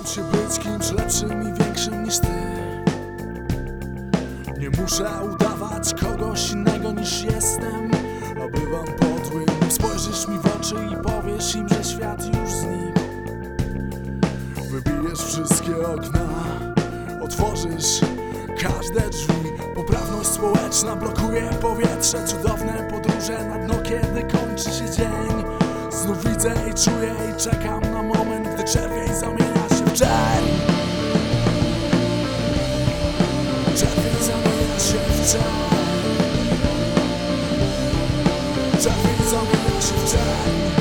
naucz się być kimś lepszym i większym niż ty. Nie muszę udawać kogoś innego niż jestem, a bywam podłym. Spojrzysz mi w oczy i powiesz im, że świat już znikł. Wybijesz wszystkie okna, otworzysz każde drzwi. Poprawność społeczna blokuje powietrze. Cudowne podróże na dno, kiedy kończy się dzień. Znów widzę i czuję i czekam na moment, gdy czerwień zamienia się w czerń. Czerwień zamienia się w czerń. Czerwień zamienia się w czerń.